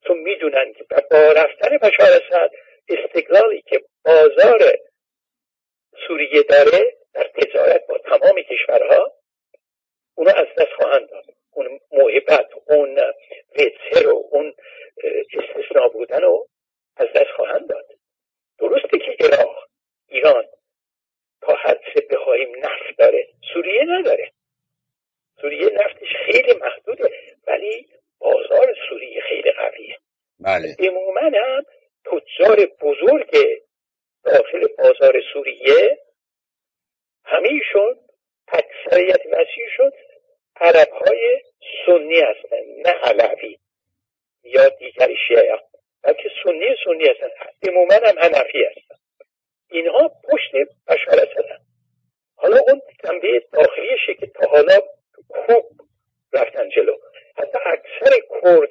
چون میدونن که با رفتن بشار اسد استقلالی که بازار سوریه داره در تجارت با تمام کشورها اونو از دست خواهند داد. اون محبت، اون ویتسر و اون استثناء بودن رو از دست خواهند داد. درسته که ایران تا حد بخواهیم نفت داره، سوریه نداره. سوریه نفتش خیلی محدوده، ولی بازار سوریه خیلی قویه. بله. عموما هم تجار بزرگ داخل بازار سوریه همیشون اکثریت وسیعشون عربهای سنی هستن، نه علوی یا دیگر شیعه، بلکه سنی هستن. عموما هم حنفی هستن. اینها پشت بشار اسدن. حالا اون جنبه داخلیشه که تا حالا خوب رفتن جلو. حتی اکثر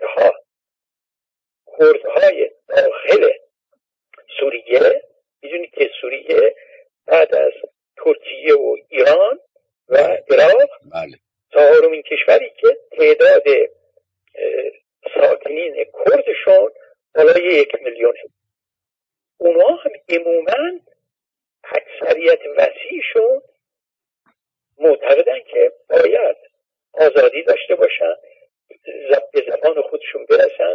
کردهای داخل سوریه، میدونید که سوریه بعد از ترکیه و ایران و عراق چهارمین کشوری که تعداد ساکنین کردشون بالای 1 میلیونه. اونا هم عموماً اکثریت وسیعشون معتقدن که باید آزادی داشته باشن، به زبان خودشون برسن،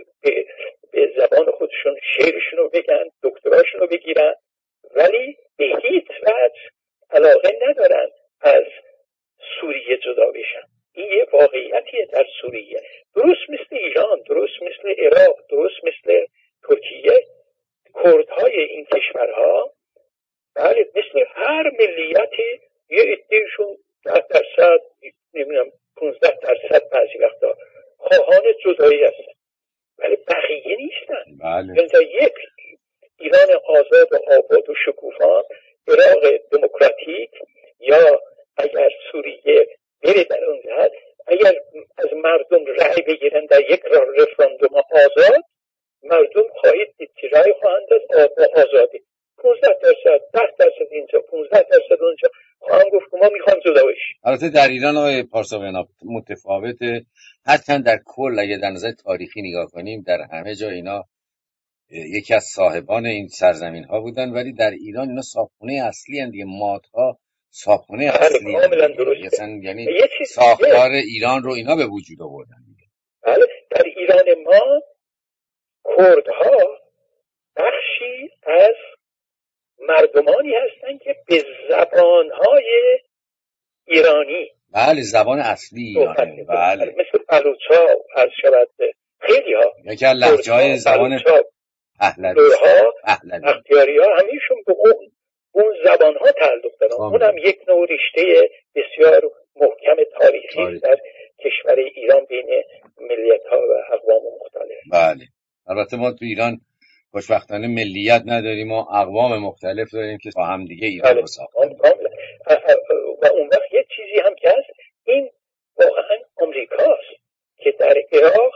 به زبان خودشون شعرشون رو بگن، دکتراشون رو بگیرن، ولی به هیچ وجه علاقه ندارن از سوریه جدا بشن. این یه واقعیتیه در سوریه، درست مثل ایران، درست مثل عراق، درست مثل ترکیه. کردهای این کشورها بله مثل هر ملیتی یه عده‌شون 10%، نمیدونم 15% بعضی وقتا خواهان جدایی هستن، ولی بقیه نیستن. بله. یک ایران آزاد و آباد و شکوفا، عراق دموکراتیک، یا اگر سوریه بره در اون جهت، اگر از مردم رأی بگیرن در یک رفراندوم آزاد، مردم خواهید دید که رأی خواهند داد آزادی. 15%، 10% اینجا، 15% اونجا، خواهم گفت ما میخوام جدا بشیم. البته در ایران آقای پارسا متفاوته. هرچند در کل اگه در نظر تاریخی نگاه کنیم در همه جا اینا یکی از صاحبان این سرزمین ها بودن، ولی در ایران اینا صاحبخونه اصلی هستند دیگه. مادها صاحبخونه اصلی هستند، یعنی ساختار ایران رو اینا به وجود آوردن دیگه. بله، در ایران ما کردها بخشی از مردمانی هستند که به زبانهای ایرانی، بله، زبان اصلی ایرانی، بله، مثل بلوچ‌ها، از شود خیلی ها، یکی از لهجه‌های زبان پهلوی، اختیاری ها، همیشون به اون زبان ها تعلق دارن. اونم یک نوع رشته بسیار محکم تاریخی در کشور ایران بین ملیت ها و اقوام مختلف. بله، البته ما تو ایران خوشبختانه ملیت نداریم و اقوام مختلف داریم که با هم دیگه ایران رو ساختن. و اون وقت یک چیزی هم که هست، این واقعا امریکاست که در عراق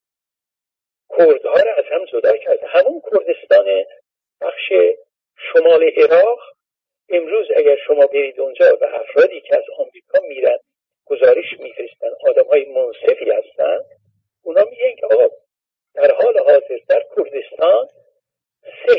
کردها را از هم جدا کرده. همون کردستان بخش شمال عراق امروز اگر شما برید اونجا و افرادی که از آمریکا میرن گزارش میفرستن، آدم‌های منصفی هستن، اونا میگن که آقا در حال حاضر در کردستان سه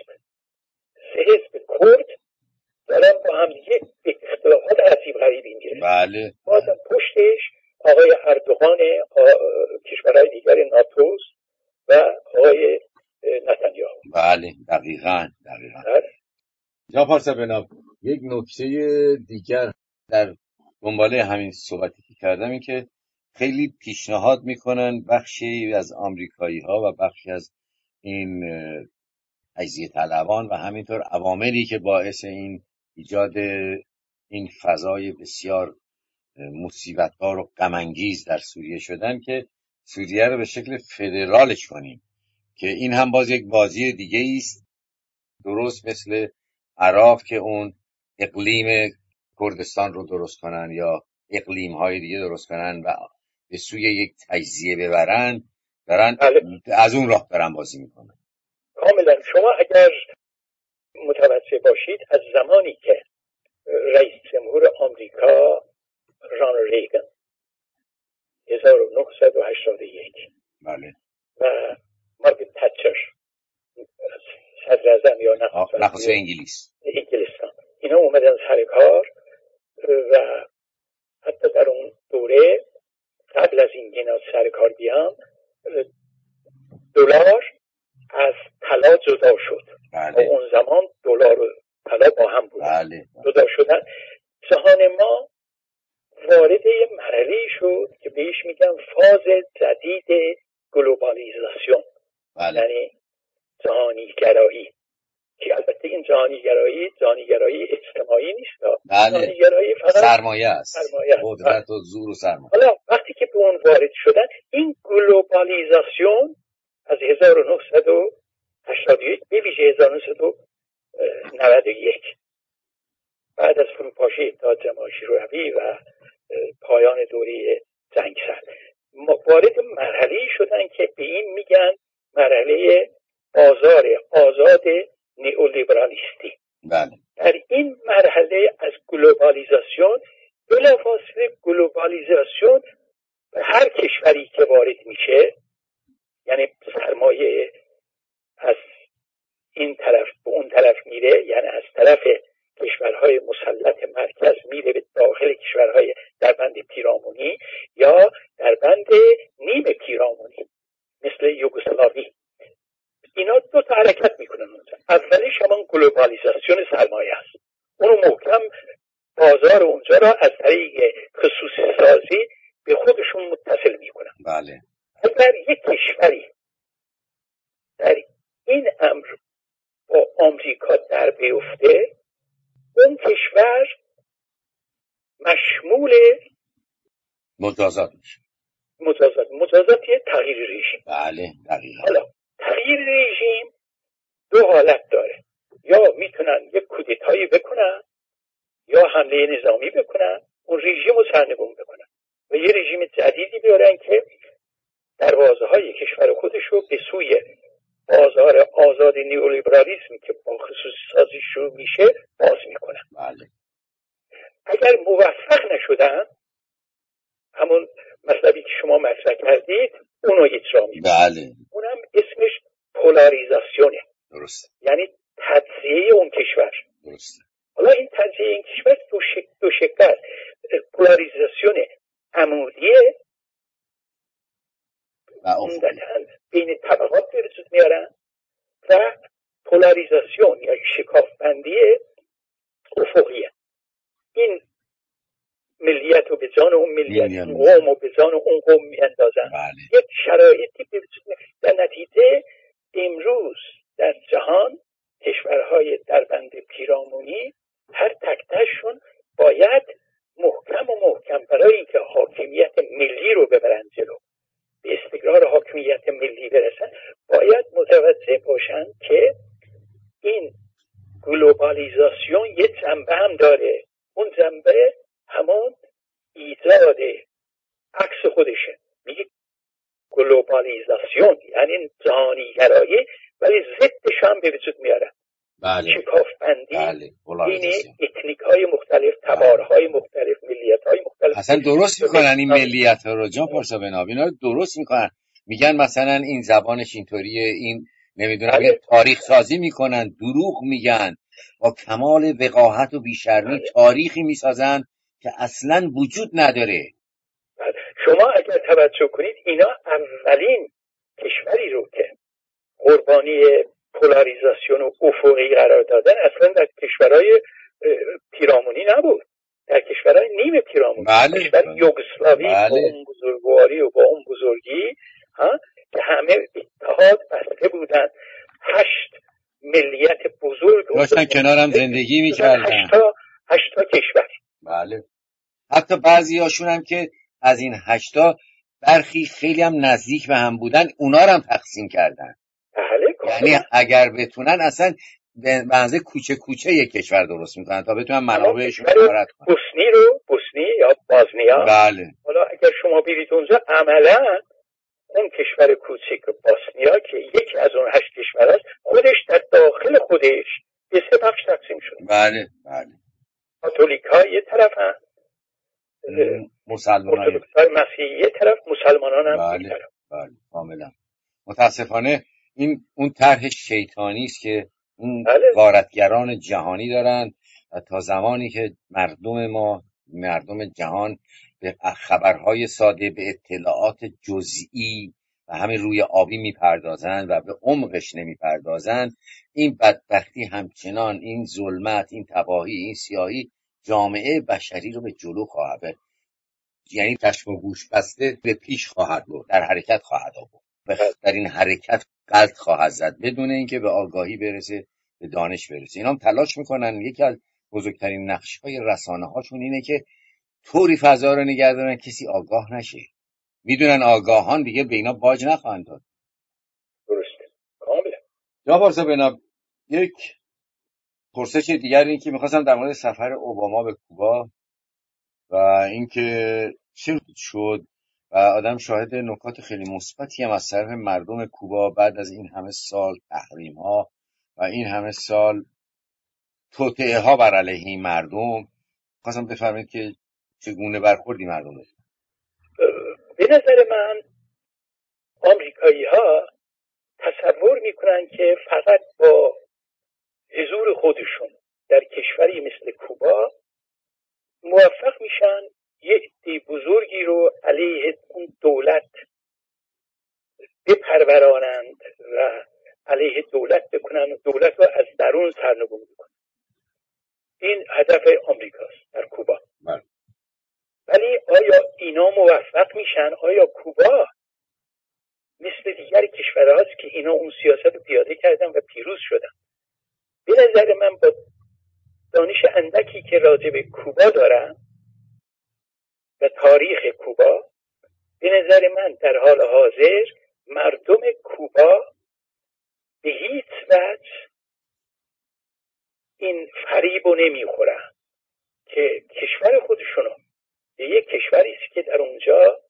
حزب کرد دارن با هم دیگه اختلافات عجیب غریبی میگیرن. بله. بازم پشتش آقای اردوغان، کشورهای دیگر ناتوس و آقای نتانیاهو. بله، دقیقاً. جناب پارسا بناب، یک نکته دیگر در دنباله همین صحبتی که کردم این که خیلی پیشنهاد میکنن بخشی از آمریکایی ها و بخشی از این تجزیه طلبان و همینطور عواملی که باعث این ایجاد این فضای بسیار مصیبت‌بار و غم‌انگیز در سوریه شدن که سوریه رو به شکل فدرالش کنیم، که این هم باز یک بازی دیگه است، درست مثل عراق که اون اقلیم کردستان رو درست کنن یا اقلیم‌های دیگه درست کنن و به سوی یک تجزیه ببرن، دارن از اون راه دارن بازی میکنن. کاملا. شما اگر متوجه باشید از زمانی که رئیس جمهور آمریکا رانالد ریگان 1981 بله و مارگرت تچر صدر اعظم یا نخست انگلستان، اینا اومدن سر کار و حتی در اون دوره قبل از این اینا سر کار بیان دلار از طلا جدا شد. اون زمان دلار و طلا با هم بود. جدا شدن. جهان ما وارد یه مرحله شد که بهش میگن فاز جدید گلوبالیزاسیون، یعنی جهانی گرایی، که البته این جهانی گرایی اجتماعی نیست، جهانی گرایی فقط سرمایه است، قدرت و زور و سرمایه. حالا وقتی که به اون وارد شدن، این گلوبالیزاسیون از 1981 به ویژه 1991 بعد از فروپاشی اتحاد جماهیر شوروی و پایان دوره جنگ سرد وارد مرحله شدن که به این میگن مرحله بازار آزاد نئولیبرالیستی. در این مرحله از گلوبالیزاسیون، بلافاصله گلوبالیزاسیون هر کشوری که وارد میشه، یعنی سرمایه از این طرف به اون طرف میره، یعنی از طرف کشورهای مسلط مرکز میره به داخل کشورهای در بند پیرامونی یا در بند نیمه پیرامونی مثل یوگسلاوی. اینا دو تا حرکت میکنن اونجا. اولیش همون گلوبالیزاسیون سرمایه است. اونو محکم بازار اونجا را از طریق خصوصی سازی به خودشون متصل میکنن. اگر یک کشوری در این امر با آمریکا در بیفته، اون کشور مشمول مجازات میشه. مجازات یه تغییر رژیم. دقیقاً. حالا تغییر رژیم دو حالت داره، یا میتونن یک کودتایی بکنن یا حمله نظامی بکنن، اون رژیم رو سرنگون بکنن و یه رژیم جدیدی بیارن که دروازه های کشور خودش رو به سوی بازار آزاد نیولیبرالیسم که با خصوصی سازی شروع میشه باز میکنن. اگر موفق نشدن، همون مطلبی که شما مطرح کردید اونو اجرا میکنن. اونم اسمش پولاریزاسیونه. درست. یعنی تجزیه اون کشور. درست. حالا این تجزیه این کشور دو شکل است. پولاریزاسیون عمودیه عمدتاً بین طبقات به وجود میارن و پولاریزاسیون یا شکافبندی افقیه. این ملیت رو به جان اون ملیت، قوم رو به جان اون قوم میاندازن. یک شرایطی به وجود میاد. در نتیجه امروز در جهان کشورهای در بند پیرامونی هر تک تکشون باید محکم برای اینکه حاکمیت ملی رو ببرن جلو، به استقرار حاکمیت ملی برسن، باید متوجه باشن که این گلوبالیزاسیون یه جنبه هم داره. اون جنبه همون ایجاد عکس خودشه. میگه گلوبالیزاسیون یعنی جهانی گرایی، ولی ضدش هم به وجود میارن. شکافبندی بین اتنیک های مختلف، تبارهای مختلف، ملیت های مختلف. اصلا درست میکنن این ملیت ها رو جان پارسا بناب، اینا رو درست میکنن. میگن مثلا این زبانش اینطوریه، این نمیدونم، تاریخ سازی میکنن، دروغ میگن، با کمال وقاحت و بیشرمی تاریخی میسازن که اصلا وجود نداره. شما اگر توجه کنید، اینا اولین کشوری رو که قربانی پولاریزاسیون و افقی قرار دادن اصلا در کشورهای پیرامونی نبود، در کشورهای نیمه پیرامونی. کشور یوگسلاوی با اون بزرگواری و با اون بزرگی که همه اتحاد بسته بودن، 8 ملیت بزرگ داشتن کنارم زندگی میکردن، 8 کشور. حتی بعضی هاشون هم که از این 8 برخی خیلی هم نزدیک به هم بودن، اونا رو هم تقسیم کردن. یعنی اگر بتونن اصلا به منزه کوچه یک کشور درست میکنن تا بتونن منابعش رو مهارت کنن. بوسنی یا بازنیا. حالا اگر شما برید اونجا، عملا اون کشور کوچک باسنیا که یکی از اون 8 کشور است، خودش در داخل خودش به 3 بخش تقسیم شده. کاتولیک‌ها یه طرف هم، مسلمان‌های مسیحی یه طرف، مسلمانان هم یک طرف. کاملا. متاسفانه این اون طرح شیطانی است که اون غارتگران جهانی دارن و تا زمانی که مردم جهان به خبرهای ساده، به اطلاعات جزئی و همین روی آبی میپردازند و به عمقش نمیپردازند، این بدبختی همچنان، این ظلمت، این تباهی، این سیاهی جامعه بشری رو به جلو خواهد برد. یعنی چشم و گوش بسته به پیش خواهد برد، در حرکت خواهد آورد و در این حرکت غلط خواهد زد بدون اینکه به آگاهی برسه، به دانش برسه. اینا هم تلاش میکنن. یکی از بزرگترین نقش‌های رسانه‌هاشون اینه که طوری فضا رو نگه دارن کسی آگاه نشه. میدونن آگاهان دیگه به اینا باج نخواهند داد. درسته، کاملا. جناب آرزو بناب، یک پرسش دیگر این که میخواستم در مورد سفر اوباما به کوبا و اینکه چه شد و آدم شاهد نکات خیلی مثبتی هم از طرف مردم کوبا بعد از این همه سال تحریم ها و این همه سال توطئه ها بر علیه مردم، خواستم بفرمایید که چگونه برخوردی مردم داشت. به نظر من آمریکایی ها تصور میکنن که فقط با حضور خودشون در کشوری مثل کوبا موفق میشن یه عده بزرگی رو علیه اون دولت بپرورانند و علیه دولت بکنن و دولت رو از درون سرنگون بکنن. این هدف آمریکاست در کوبا. ولی آیا اینا موفق میشن؟ آیا کوبا مثل دیگر کشورهاست که اینا اون سیاست رو پیاده کردن و پیروز شدن؟ به نظر من با دانش اندکی که راجع به کوبا دارم و تاریخ کوبا، به نظر من در حال حاضر مردم کوبا به هیچ وجه این فریب رو نمیخورن که کشور خودشونو به یک کشوری است که در اونجا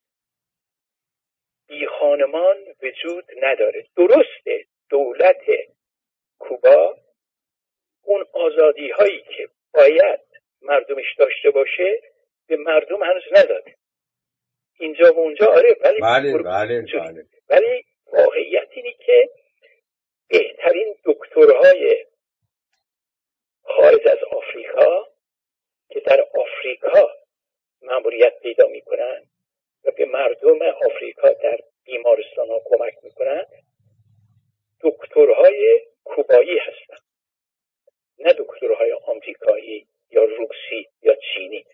بی خانمان وجود نداره. درسته دولت کوبا اون آزادی هایی که باید مردمش داشته باشه به مردم هنوز نداده. اینجا و اونجا آره، ولی بله. ولی واقعیت اینه که بهترین دکترهای خارج از آفریقا که در آفریقا مأموریت پیدا میکنن و به مردم آفریقا در بیمارستان ها کمک میکنن، دکترهای کوبایی هستن، نه دکترهای آمریکایی یا روسی یا چینی.